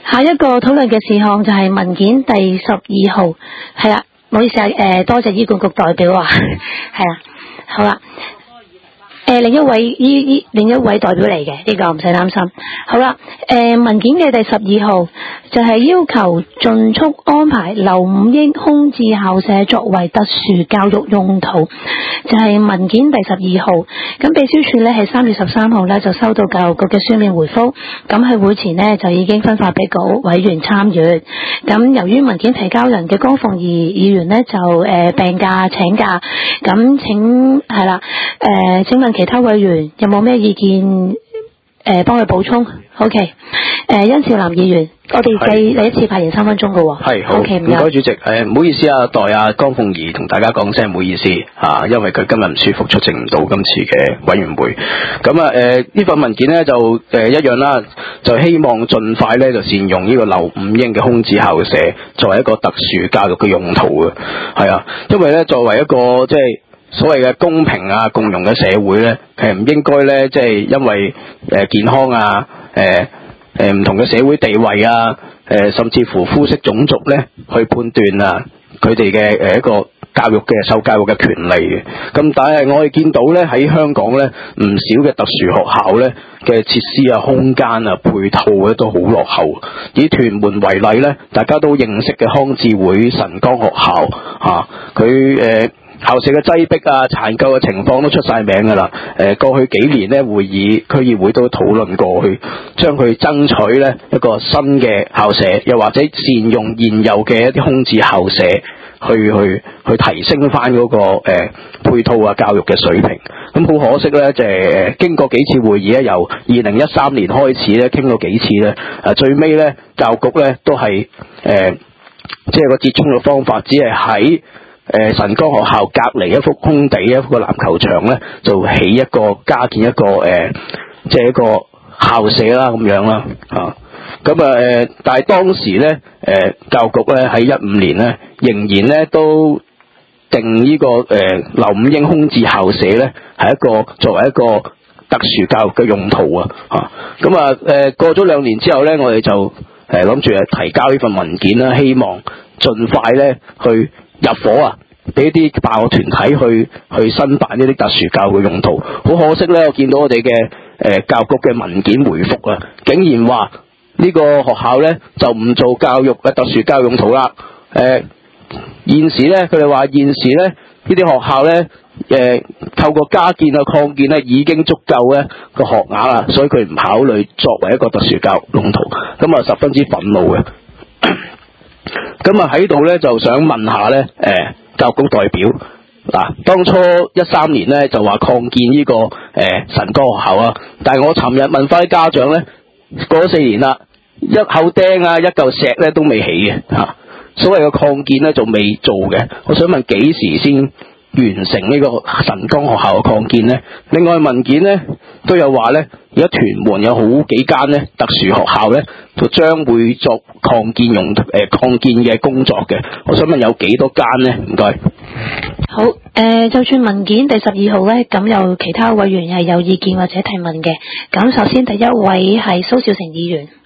下一個討論嘅事項就係文件第12號，係啦，唔好意思啊，多謝醫管局代表啊，係啦，好啦。另一位代表嚟嘅，呢個唔使擔心。好啦，文件嘅第12號就係要求盡速安排劉五英空置校舍作為特殊教育用途，就係文件第12號。咁秘書處呢係3月13號呢就收到教育局嘅書面回覆，咁喺會前呢就已經分發俾各委員參閱。咁由於文件提交人嘅江鳳儀議員呢就病假請假，咁係啦，請問其他委員有冇咩意見？幫佢補充。OK。殷兆南議員，我哋計你一次發言3分鐘㗎喎。 係，好。 OK， 唔該主席。唔好意思啊，代阿江鳳儀同大家講聲唔好意思嚇，因為佢今日唔舒服，出席唔到今次嘅委員會。咁啊呢份文件呢，就一樣啦，就希望盡快咧就善用呢個劉五英嘅空置校舍作為一個特殊教育嘅用途嘅。係啊，因為咧作為一個即係所謂嘅公平啊共融嘅社會咧，係唔應該咧即係因為健康啊唔同嘅社會地位啊甚至乎膚色種族咧去判斷啊佢哋嘅一個教育嘅受教育嘅權利嘅。咁但係我哋見到咧喺香港咧唔少嘅特殊學校咧嘅設施啊空間啊配套咧都好落後。以屯門為例咧，大家都認識嘅康智會神岡學校嚇，佢校舍嘅擠迫啊、殘舊嘅情況都出晒名㗎啦。過去幾年呢，區議會都討論過去將佢爭取呢一個新嘅校舍，又或者善用現有嘅一啲空置校舍，去提升翻嗰個配套啊教育嘅水平。咁好可惜呢，就係經過幾次會議咧，由2013年開始咧傾過幾次咧，最尾呢，教育局呢都係即係個折衷嘅方法，只係喺神岡學校隔離一幅空地，一個籃球場咧，就加建一個即係一個校舍啦咁樣啦嚇。咁但係當時咧教育局咧喺15年咧，仍然咧都定呢個劉五英空置校舍咧係作為一個特殊教育嘅用途啊嚇。咁過咗2年之後咧，我哋就諗住提交呢份文件啦，希望盡快咧去入伙啊，俾啲辦學團體去申辦呢啲特殊教育嘅用途。好可惜咧，我見到我哋嘅教育局嘅文件回覆啊，竟然話呢個學校咧就唔做教育嘅特殊教育用途啦。現時咧，佢哋話現時咧呢啲學校咧透過加建啊擴建咧已經足夠咧個學額啦，所以佢唔考慮作為一個特殊教育用途，咁啊十分之憤怒嘅。咁啊喺度咧就想問下咧教育局代表嗱，當初13年咧就話擴建呢個神岡學校啊，但係我尋日問翻啲家長咧，過咗4年啦，一口釘啊一嚿石咧都未起嘅嚇，所謂嘅擴建咧就未做嘅。我想問幾時先完成呢個神岡學校嘅擴建呢？另外文件呢都有話呢，而家屯門有好幾間呢特殊學校呢，就將會作擴建嘅工作嘅。我想問有幾多間呢？唔該。 好，就算文件第12號呢，咁有其他委員係有意見或者提問嘅。咁首先第一位係蘇小成議員。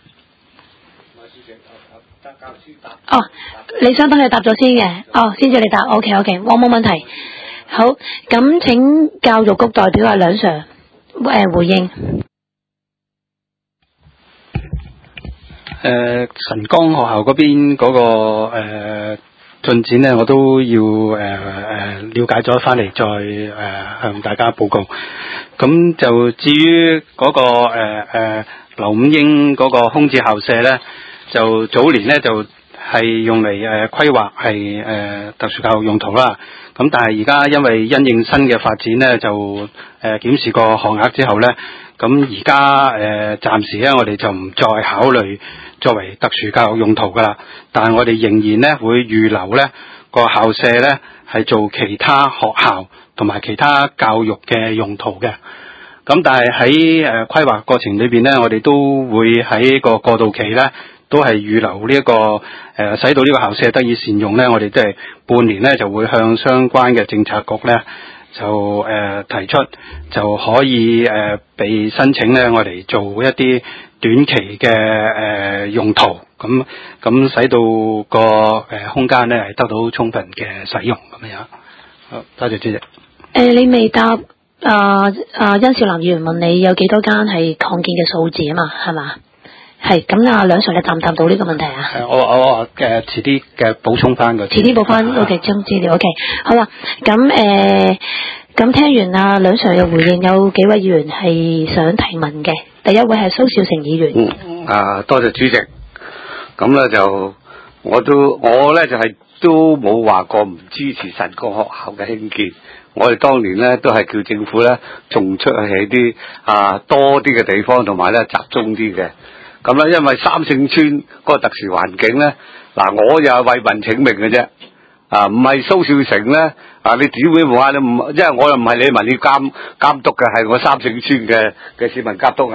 哦，你想等佢答咗先嘅？哦，先至你答。OK， 我冇問題。好，咁請教育局代表阿梁 Sir 回應。 神岡學校嗰邊嗰個進展呢，我都要了解咗翻嚟，再向大家報告。咁就至於嗰個劉五英嗰個空置校舍呢，就早年呢就係用嚟規劃係特殊教育用途啦。咁但係而家因為因應新嘅發展呢，就檢視過學額之後呢，咁而家暫時呢，我哋就唔再考慮作為特殊教育用途噶啦。但係我哋仍然呢會預留呢個校舍呢係做其他學校同埋其他教育嘅用途嘅。咁但係喺規劃過程裏邊呢，我哋都會喺個過渡期呢，都係預留呢一個使到呢個校舍得以善用呢，我哋都係半年呢就會向相關嘅政策局呢就提出，就可以被申請呢，我哋做一啲短期嘅用途，咁使到個空間咧係得到充分嘅使用咁樣。好，多謝主席。 你未答殷少南議員問你有幾多間係擴建嘅數字啊嘛，係嘛？係咁啊，梁 Sir 你答唔答到呢個問題啊？ 我遲啲嘅補充翻個。 遲啲補翻 OK 將資料 OK 好啦，咁聽完梁 Sir 嘅回應，有幾位議員係想提問嘅。第一位係蘇小成議員。 多謝主席。咁咧就我咧就係都冇話過唔支持神光學校嘅興建。我哋當年咧都係叫政府咧仲出去啲多啲嘅地方，同埋咧集中啲嘅。咁咧因為三聖村嗰個特殊環境咧，我又係為民請命嘅啫。唔係蘇少成咧，你點會話你唔？因為我又唔係你民意監督嘅，係我三聖村嘅市民監督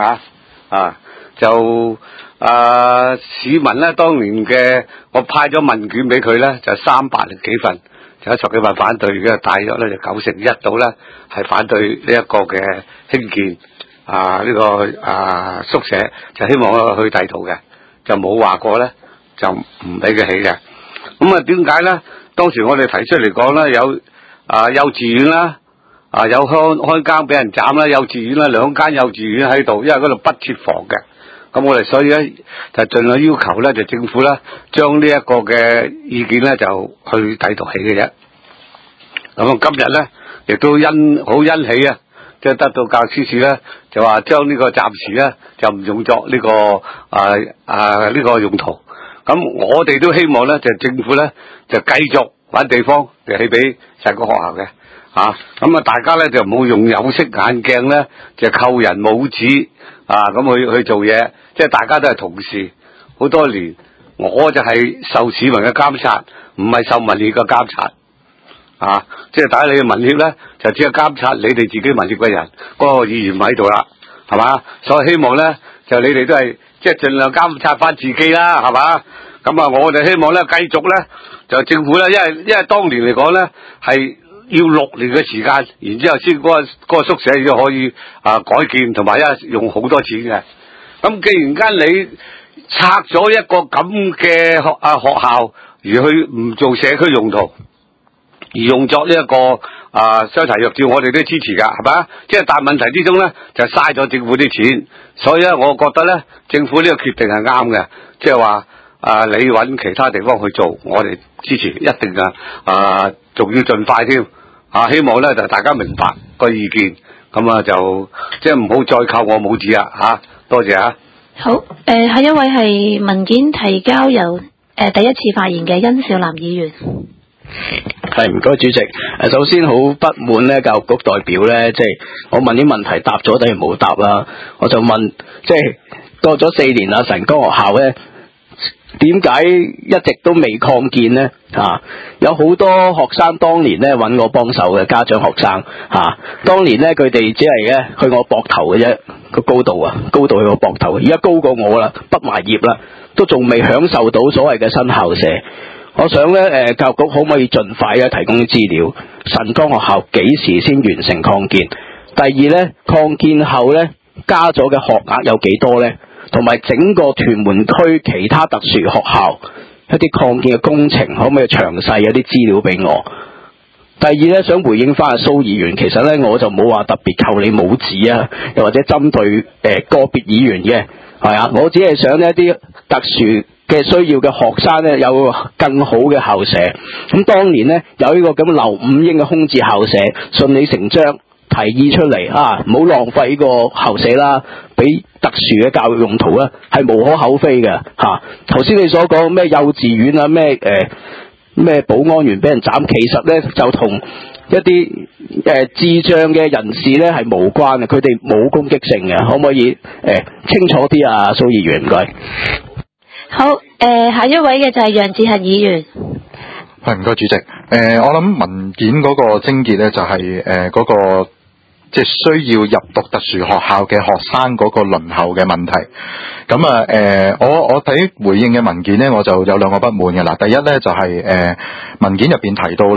市民咧當年嘅我派咗問卷俾佢咧，就300零幾份，就有10幾份反對嘅，大約咧就91%度咧係反對呢一個嘅興建呢個宿舍，就希望我去第度嘅，就冇話過咧就唔俾佢起嘅。咁點解咧？當時我哋提出嚟講咧，有幼稚園啦，有看更俾人斬啦，幼稚園啦，2間幼稚園喺度，因為嗰度不設房嘅。咁我哋所以咧就盡量要求咧，就政府咧將呢一個嘅意見咧就去第度起嘅啫。咁今日咧亦都好欣喜啊，即係得到教師處咧就話將呢個暫時咧就唔用作呢個呢個用途。咁我哋都希望咧，就政府咧就繼續揾地方就起俾成個學校嘅，咁大家咧就唔好用有色眼鏡咧，就扣人帽子咁去做嘢，即係大家都係同事，好多年，我就係受市民嘅監察，唔係受民協嘅監察，即係大家你嘅民協咧就只係監察你哋自己民協嘅人，嗰個議員唔喺度啦，係嘛？所以希望咧就你哋都係。即係盡量監察翻自己啦，係嘛？咁我哋希望咧繼續咧，就政府咧，因為當年嚟講咧係要6年嘅時間，然之後先嗰個宿舍就可以改建，同埋用好多錢嘅。咁既然間你拆咗一個咁嘅學校，而去唔做社區用途，而用作呢一個傷殘弱智，我哋都支持噶，係嘛？即係大問題之中咧，就嘥咗政府啲錢，所以咧，我覺得咧，政府呢個決定係啱嘅，即係話你揾其他地方去做，我哋支持，一定仲要盡快添，希望咧就大家明白個意見，咁就即係唔好再扣我帽子啦，多謝啊。 好，下一位係文件提交由第一次發言嘅殷少南議員。 係，唔該主席。首先好不滿咧，教育局代表咧，即係我問啲問題答咗，等於冇答啦。我就問，即係過咗4年啦，神光學校咧，點解一直都未擴建呢？有好多學生當年咧揾我幫手嘅家長學生當年咧佢哋只係咧去我膊頭嘅啫，個高度去我膊頭，而家高過我啦，畢埋業啦，都仲未享受到所謂嘅新校舍。我想咧，教育局可唔可以盡快提供啲資料？神光學校幾時先完成擴建？第二咧，擴建後咧加咗嘅學額有幾多咧？同埋整個屯門區其他特殊學校一啲擴建嘅工程，可唔可以詳細有啲資料俾我？第二咧，想回應翻阿蘇議員，其實咧我就冇話特別扣你帽子啊，又或者針對個別議員嘅，我只係想呢一啲特殊嘅需要嘅學生咧有更好嘅校舍。咁當年咧有呢個咁劉五英嘅空置校舍，順理成章提議出嚟唔好浪費呢個校舍啦，俾特殊嘅教育用途啦，係無可厚非嘅。頭先你所講咩幼稚園啊，咩保安員俾人斬，其實咧就同一啲智障嘅人士咧係無關嘅，佢哋冇攻擊性嘅，可唔可以清楚啲啊？蘇議員唔該。 好，下一位嘅就係楊志恒議員。 係，唔該主席。我諗文件嗰個症結咧就係嗰個即係需要入讀特殊學校嘅學生嗰個輪候嘅問題。咁我睇回應嘅文件咧，我就有2個不滿嘅啦。第一咧就係文件入邊提到咧，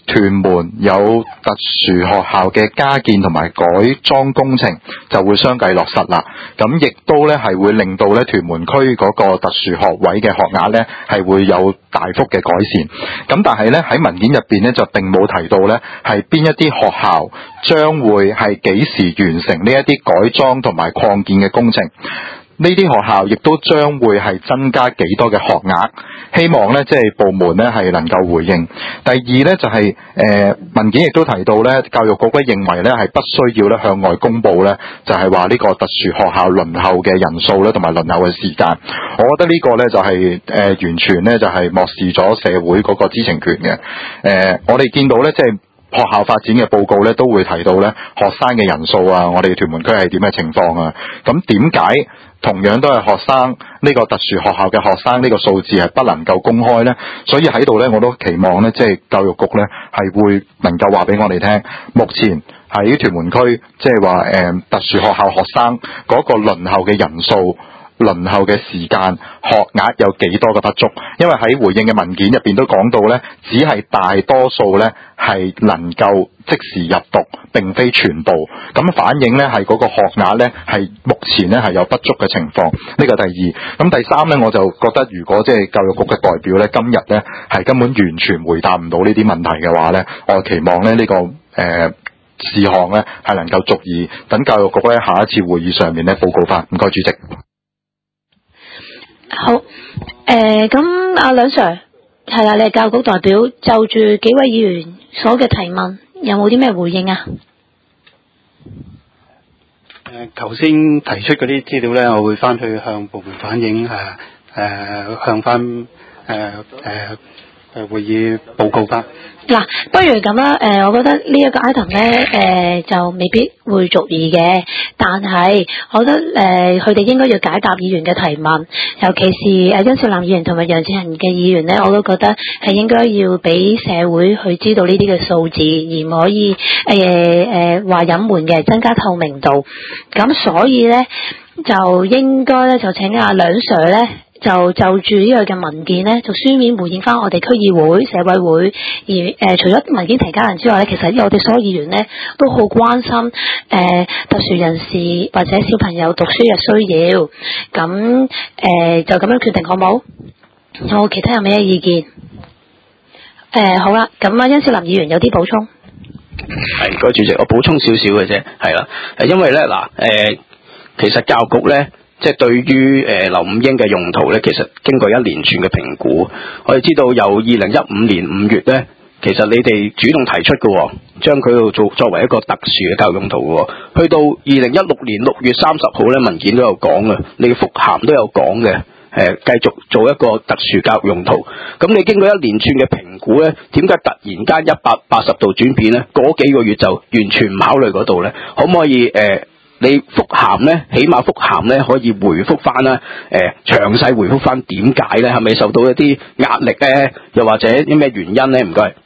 屯門有特殊學校嘅加建同埋改裝工程就會相繼落實啦。咁亦都咧係會令到咧屯門區嗰個特殊學位嘅學額咧係會有大幅嘅改善。咁但係咧喺文件入邊咧就並冇提到咧係邊一啲學校將會係幾時完成呢一啲改裝同埋擴建嘅工程。呢啲學校亦都將會係增加幾多嘅學額，希望咧即係部門咧係能夠回應。第二咧就係文件亦都提到咧，教育局咧認為咧係不需要咧向外公佈咧，就係話呢個特殊學校輪候嘅人數咧同埋輪候嘅時間。我覺得呢個咧就係完全咧就係漠視咗社會嗰個知情權嘅。我哋見到咧即係學校發展嘅報告咧都會提到咧學生嘅人數啊，我哋屯門區係點嘅情況啊。咁點解同樣都係學生呢個特殊學校嘅學生呢個數字係不能夠公開呢？所以喺度呢，我都期望呢，即係教育局呢係會能夠話俾我哋聽，目前喺屯門區即係話特殊學校學生嗰個輪候嘅人數、輪候嘅時間、學額有幾多嘅不足？因為喺回應嘅文件入邊都講到呢，只係大多數呢係能夠即時入讀，並非全部。咁反映呢係嗰個學額呢係目前呢係有不足嘅情況。呢個第二。咁第三呢，我就覺得如果即係教育局嘅代表呢，今日呢係根本完全回答唔到呢啲問題嘅話呢，我期望呢呢個事項呢係能夠逐意等教育局呢下一次會議上面呢報告翻。唔該，主席。 好，咁阿梁 Sir 係啦，你係教育局代表，就住幾位議員所嘅提問，有冇啲咩回應啊？ 頭先提出嗰啲資料咧，我會翻去向部門反映，向翻會議報告翻。 嗱，不如咁啦，我覺得呢一個 item 咧，就未必會續議嘅，但係我覺得佢哋應該要解答議員嘅提問，尤其是甄兆林議員同埋楊志恒嘅議員咧，我都覺得係應該要俾社會去知道呢啲嘅數字，而唔可以話隱瞞嘅，增加透明度。咁所以咧，就應該咧就請阿梁 Sir 咧。就住呢個嘅文件呢，就書面回應翻我哋區議會、社委會。而除咗文件提交人之外呢，其實我哋所有議員呢都好關心特殊人士或者小朋友讀書嘅需要。咁就咁樣決定好冇？有冇其他有咩意見？好啦，咁啊，甄兆林議員有啲補充。 係，唔該主席，我補充少少嘅啫，係啦，因為咧其實教育局咧。即係對於劉五英嘅用途咧，其實經過一連串嘅評估，我哋知道由2015年5月咧，其實你哋主動提出嘅，將佢作為一個特殊嘅教育用途嘅，去到2016年6月30號咧，文件都有講嘅，你嘅覆函都有講嘅，繼續做一個特殊教育用途。咁你經過一連串嘅評估咧，點解突然間180度轉變咧？嗰幾個月就完全唔考慮嗰度咧？可唔可以你覆函咧，起碼覆函咧可以回覆翻啦，詳細回覆翻點解咧？係咪受到一啲壓力咧？又或者啲咩原因咧？唔該。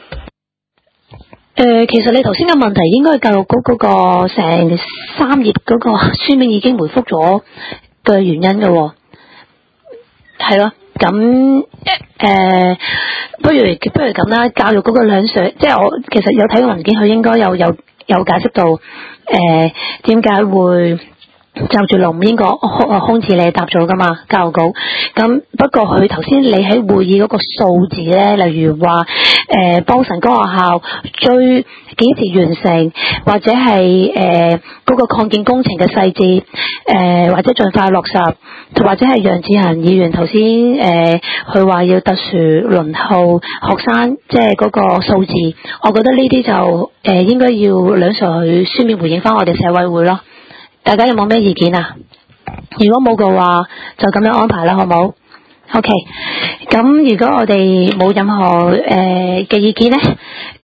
其實你頭先嘅問題應該係教育局嗰個成3頁嗰個書面已經回覆咗嘅原因嘅喎，係咯。咁不如咁啦，教育局個梁 Sir，即係我其實有睇過文件，佢應該有解釋到點解會就住龍邊個空置你答咗噶嘛，教育局。咁不過佢頭先你喺會議嗰個數字咧，例如話幫神哥學校追幾時完成，或者係嗰個擴建工程嘅細節，或者盡快落實，或者係楊志恒議員頭先佢話要特殊輪候學生，即係嗰個數字，我覺得呢啲就應該要梁 Sir去書面回應翻我哋社委會咯。大家有冇咩意見啊？如果冇嘅話，就咁樣安排啦，好冇 ？OK。咁如果我哋冇任何嘅意見呢，